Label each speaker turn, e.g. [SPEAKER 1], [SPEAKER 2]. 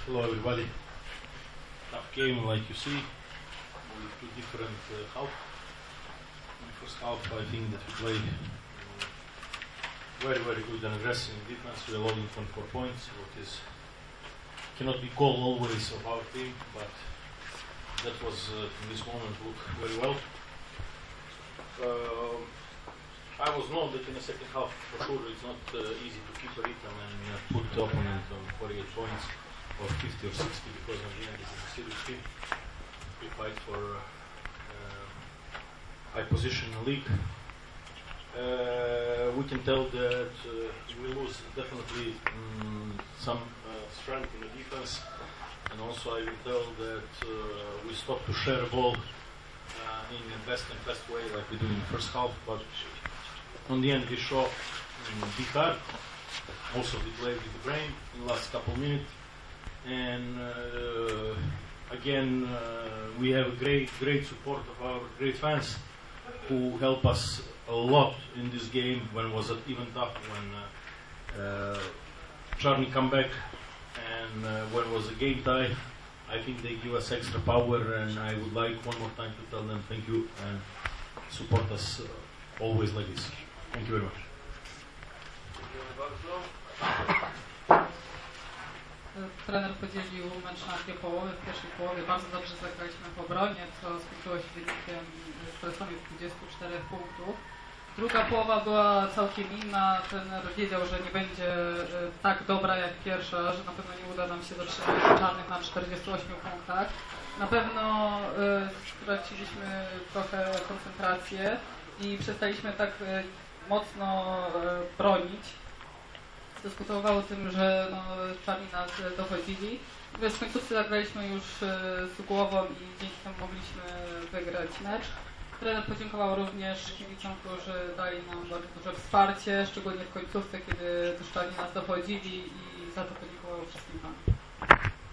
[SPEAKER 1] Hello everybody. Tough game, like you see, with two different halves. In the first half, I think that we played very, very good and aggressive defense. We are loading 24 points, what is cannot be called always of our team, but that was in this moment looked very well. I was known that in the second half, for sure, it's not easy to keep a rhythm and put the opponent on 48 points or 50 or 60, because at the end this is a serious team. We fight for high position in the league. We can tell that we lose definitely some strength in the defense, and also I will tell that we stop to share a ball in the best way like we do in the first half, but on the end we show be hard. Also we play with the brain in the last couple of minutes, and again we have a great support of our great fans who help us a lot in this game when it was even tough, when Charlie come back and when it was a game tie. I think they give us extra power, and I would like one more time to tell them thank you and support us always like this. Thank you very much.
[SPEAKER 2] Trener podzielił mecz na dwie połowy. W pierwszej połowie bardzo dobrze zagraliśmy w obronie, co skończyło się wynikiem straconych 24 punktów. Druga połowa była całkiem inna. Trener wiedział, że nie będzie tak dobra jak pierwsza, że na pewno nie uda nam się zatrzymać czarnych na 48 punktach. Na pewno straciliśmy trochę koncentrację i przestaliśmy tak mocno bronić. Dyskutowało o tym, że czarni nas dochodzili. W końcówce zagraliśmy już z głową i dzięki temu mogliśmy wygrać mecz. Trener podziękował również kibicom, którzy dali nam bardzo duże wsparcie, szczególnie w końcówce, kiedy czarni nas dochodzili, i za to podziękował wszystkim panom.